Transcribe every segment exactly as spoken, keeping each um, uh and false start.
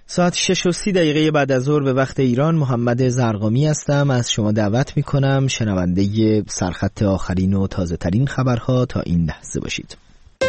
ساعت شش و سی دقیقه بعد از ظهر به وقت ایران. محمد زرقامی هستم. از شما دعوت میکنم شنونده سرخط آخرین و تازه ترین خبرها تا این لحظه باشید.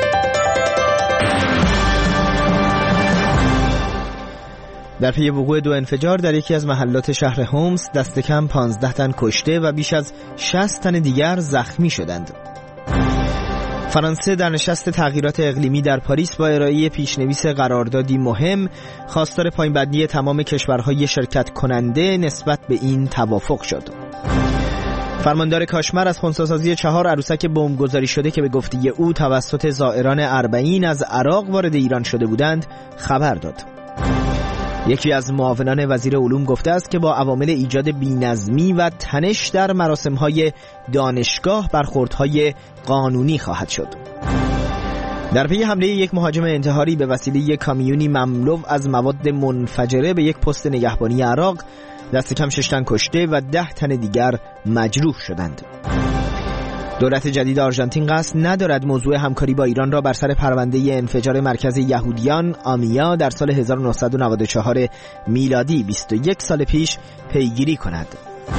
در پی وقوع دو انفجار در یکی از محلات شهر هومس دست کم پانزده تن کشته و بیش از شصت تن دیگر زخمی شدند. فرانسه در نشست تغییرات اقلیمی در پاریس با ارائه پیشنویس قراردادی مهم خواستار پایین‌بندی تمام کشورهای شرکت کننده نسبت به این توافق شد. فرماندار کاشمر از خنثی‌سازی چهار عروسک بمبگذاری شده که به گفته او توسط زائران اربعین از عراق وارد ایران شده بودند خبر داد. یکی از معاونان وزیر علوم گفته است که با عوامل ایجاد بی‌نظمی و تنش در مراسم‌های دانشگاه برخوردهای قانونی خواهد شد. در پی حمله یک مهاجم انتحاری به وسیله یک کامیونی مملو از مواد منفجره به یک پست نگهبانی عراق دست کم شش تن کشته و ده تن دیگر مجروح شدند. دولت جدید آرژانتین قصد ندارد موضوع همکاری با ایران را بر سر پرونده انفجار مرکز یهودیان آمیا در سال هزار و نهصد و نود و چهار میلادی بیست و یک سال پیش پیگیری کند.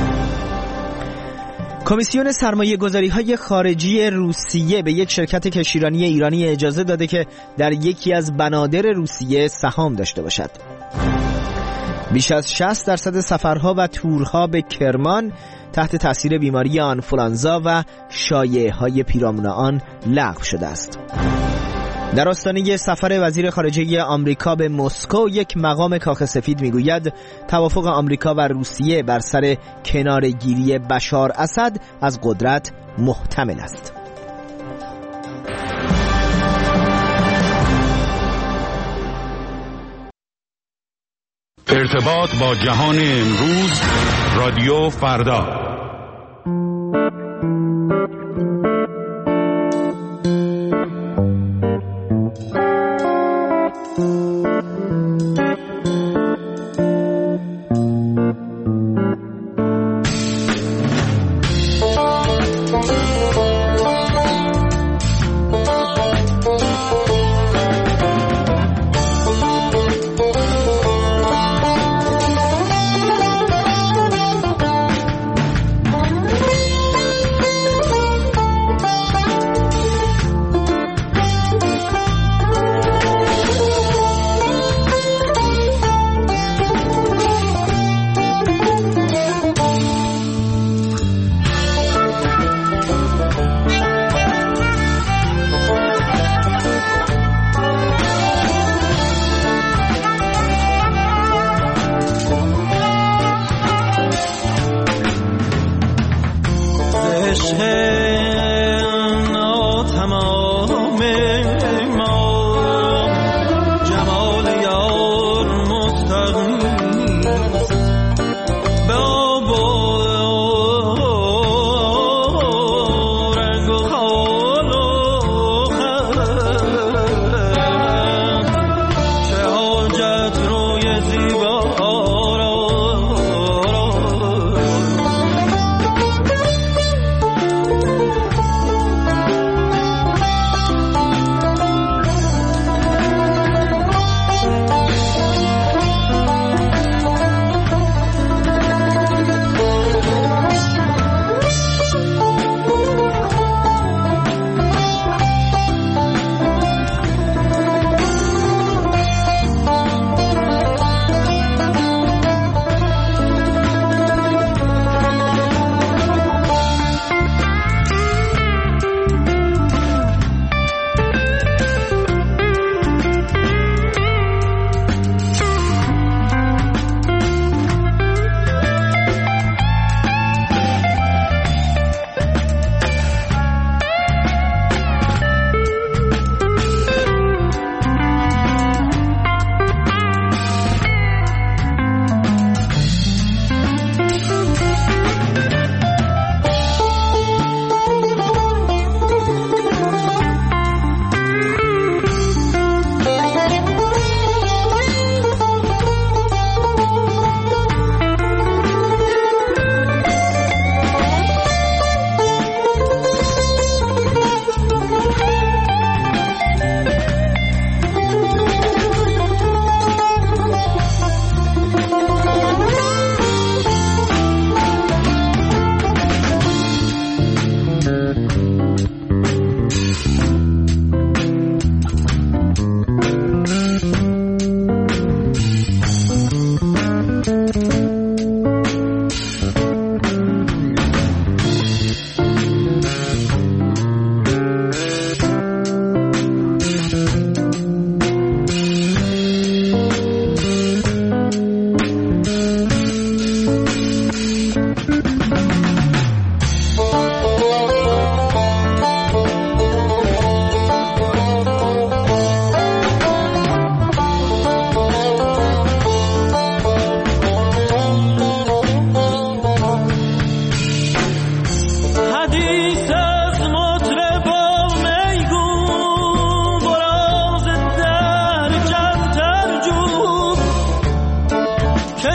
کمیسیون سرمایه گذاری های خارجی روسیه به یک شرکت کشتیرانی ایرانی اجازه داده که در یکی از بنادر روسیه سهام داشته باشد. بیش از شصت درصد سفرها و تورها به کرمان تحت تاثیر بیماری آنفولانزا و شایعه‌های پیرامون آن لغو شده است. در آستانه سفر وزیر خارجه آمریکا به مسکو یک مقام کاخ سفید میگوید توافق آمریکا و روسیه بر سر کنارگیری بشار اسد از قدرت محتمل است. ارتباط با جهان امروز، رادیو فردا.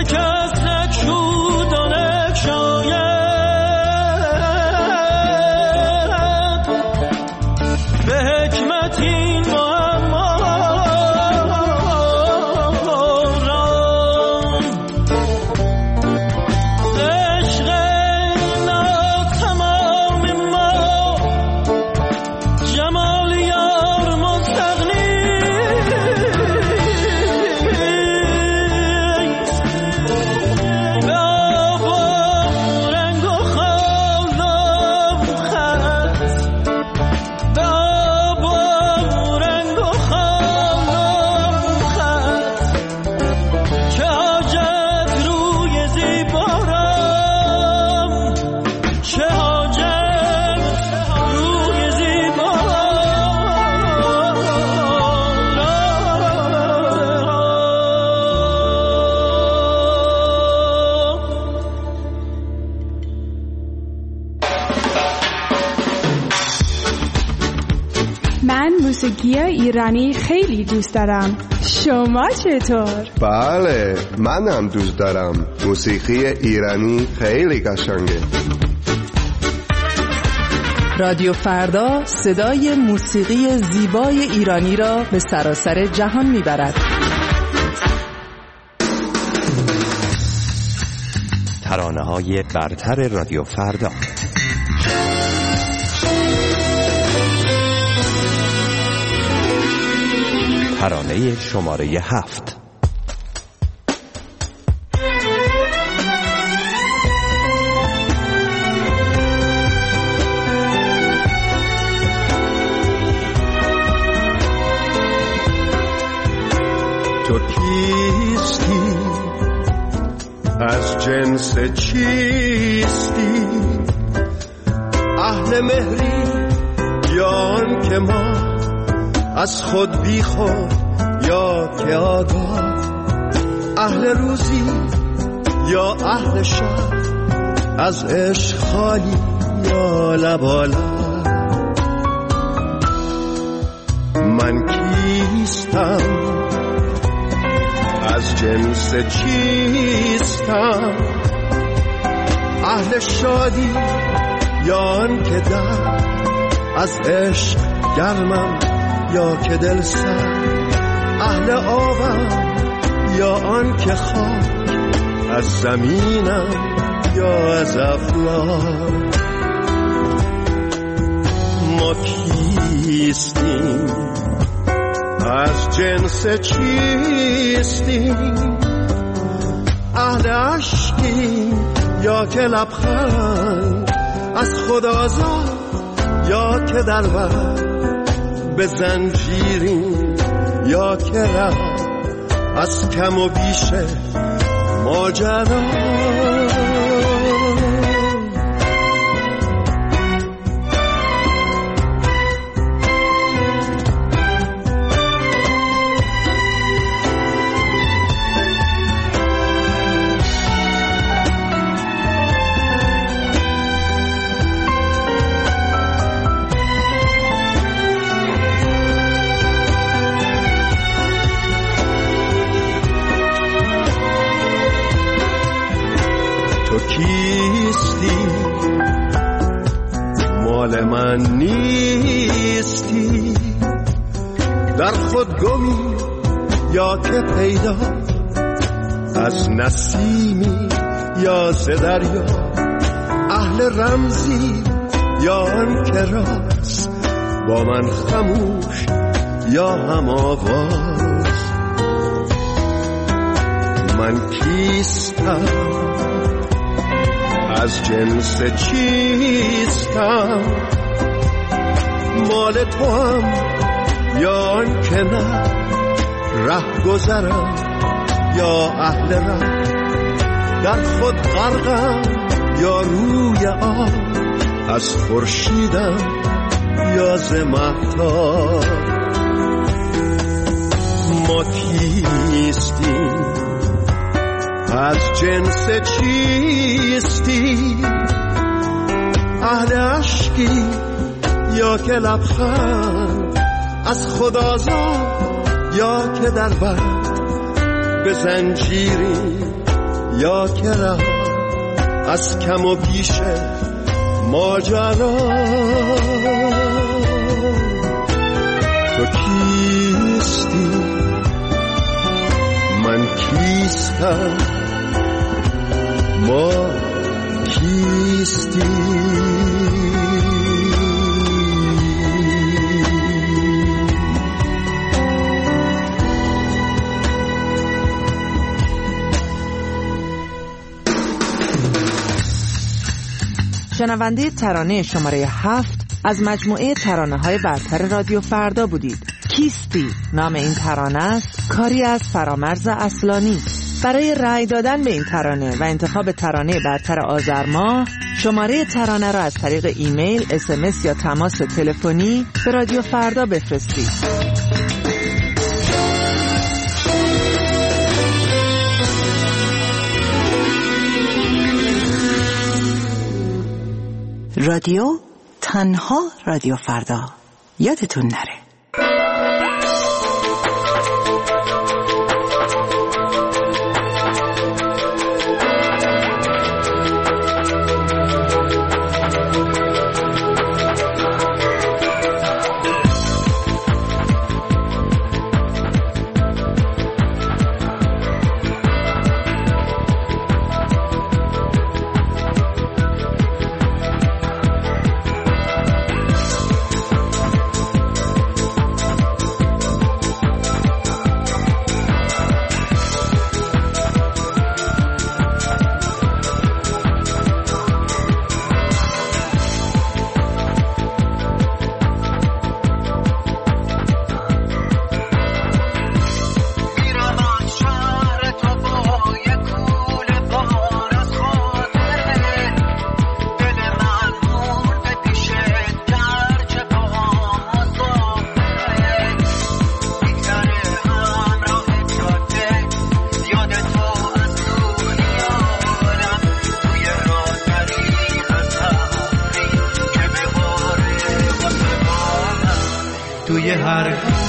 موسیقی ایرانی خیلی دوست دارم. شما چطور؟ بله، منم دوست دارم. موسیقی ایرانی خیلی قشنگه. رادیو فردا صدای موسیقی زیبای ایرانی را به سراسر جهان میبرد. ترانه‌های برتر رادیو فردا. ترانه شماره هفت. تو کیستی؟ از جنس چیستی؟ اهل مهری یا آن که ما از خود بی خود یا که آگاه؟ اهل روزی یا اهل شب؟ از عشق خالی یا لبالا؟ من کیستم؟ از جنس چیستم؟ اهل شادی یا آن که در از عشق گرمم یا که دل سر؟ اهل آبم یا آن که خاک از زمینم یا از افلاک؟ ما کیستیم؟ از جنس چیستیم؟ اهل عشقیم یا که لبخند از خود آزاد یا که در بر به زنجیریم یا که رفت از کم و بیش ماجرا؟ مال من نیستی؟ در خود گمی یا که پیدا؟ از نسیمی یا ز دریا؟ اهل رمزی یا آن که راست با من خموش یا هم آواز؟ من کیستم؟ از جنس چیستم؟ مال تو هم یا آن که نه؟ ره گذرم یا اهل ره؟ در خود غرقم یا روی آب؟ از خورشیدم یا ز مهتاب؟ ما کیستیم؟ از جنس چیستی؟ اهل عشقی یا که لبخند از خود آزاد یا که در بر به زنجیری یا که رفت از کم و بیش ماجرا. تو کیستی من کیستم ما کیستی. شنونده ترانه شماره هفت از مجموعه ترانه های برتر رادیو فردا بودید. کیستی نام این ترانه است، کاری از فرامرز اصلانی. برای رأی دادن به این ترانه و انتخاب ترانه برتر آذر ماه، شماره ترانه را از طریق ایمیل، اس ام اس یا تماس تلفنی به رادیو فردا بفرستید. رادیو تنها رادیو فردا، یادتون نره. توی هر